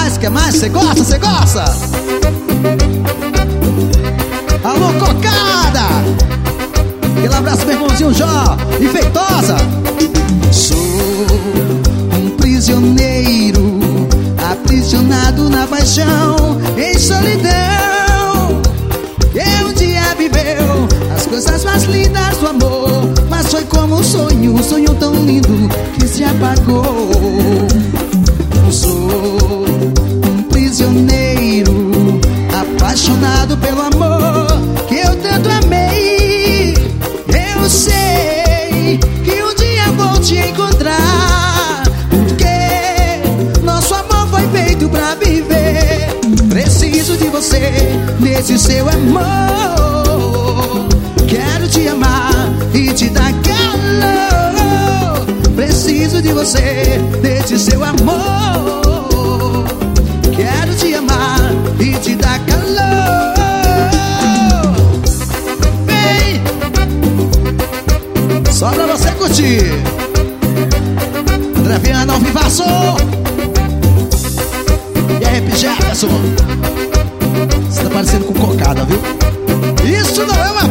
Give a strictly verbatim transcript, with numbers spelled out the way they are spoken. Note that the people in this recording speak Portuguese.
mais, quer mais? Cê gosta, cê gosta? Alô, cocada! Aquele abraço, meu irmãozinho Jó e Feitosa. Sou um prisioneiro, aprisionado na paixão, em solidão. Que um dia viveu as coisas mais lindas do amor, mas foi como um sonho, um sonho tão lindo que se apagou. Sou um prisioneiro, apaixonado pelo amor que eu tanto amei. Eu sei que um dia vou te encontrar, porque nosso amor foi feito pra viver. Preciso de você, desse seu amor. Quero te amar e te dar calor. Preciso de você, desse seu amor. Quero te amar e te dar calor. Vem! Só pra você curtir. André Viana ao vivaço. E aí, Jefferson? Você tá parecendo com cocada, viu? Isso não é uma